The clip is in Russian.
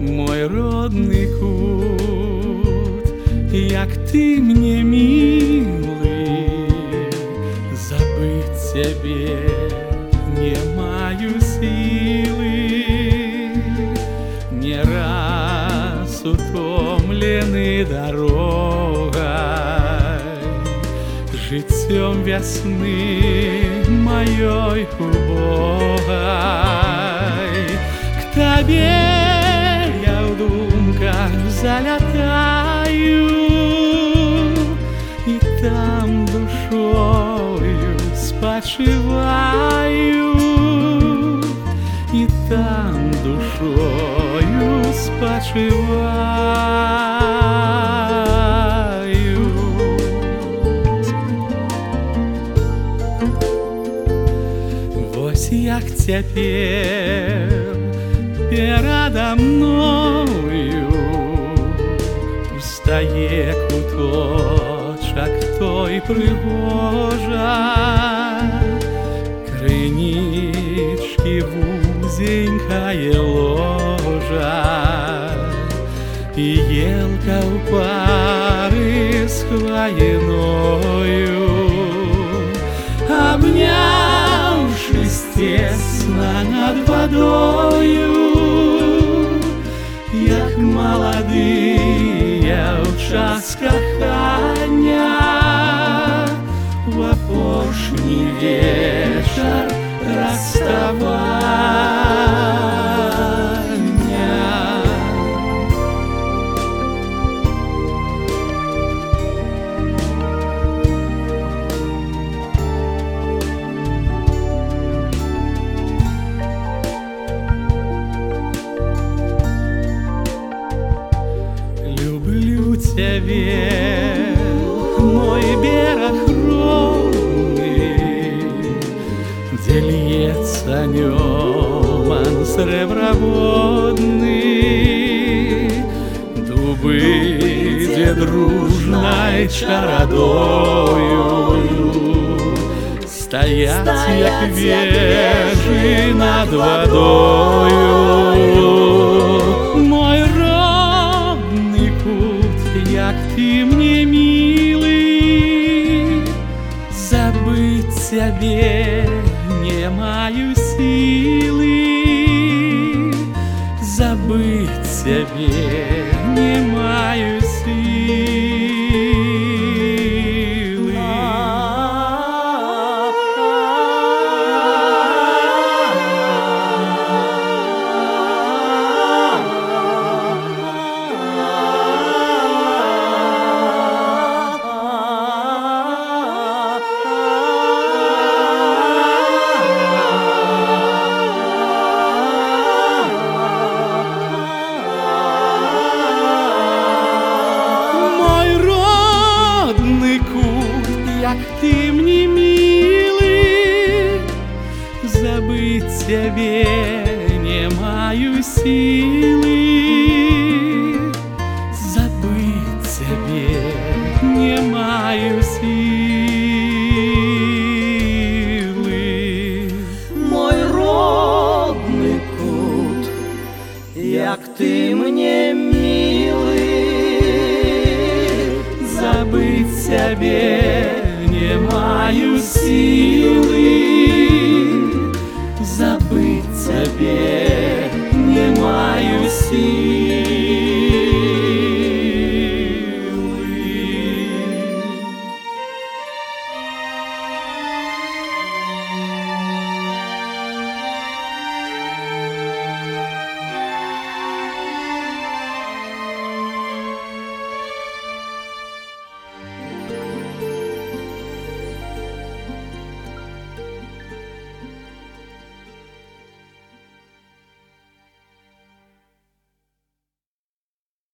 мой родний кут, як ти мне милый, забыть тебе не маю силы. Не раз утомленный дорогой, життем весны моей убогой, к тебе я в думках залетаю, и там душою спочиваю, и там душою спочиваю. Вось як цяпер перада мною устае куточак той прыгожа, крынічкі вузенькае ложа, і елка ў пары з хваіною, обнявшись тесно над водою, як молодые в час кохання, в апошні вечер расставання. Люблю тебе, мой берег родный, где льется неман среброводный, дубы, где дружной чародою стоят, як вежи над водою. Мой родный путь, як ты мне милый, забыть тебе не маю силы, забыть тебе не маю силы. Як ты мне милый, забыть тебе не маю силы, забыть тебе не маю силы. Мой родный кут, як ты мне милый, забыть тебе не маю силы, забыть тебе не маю силы.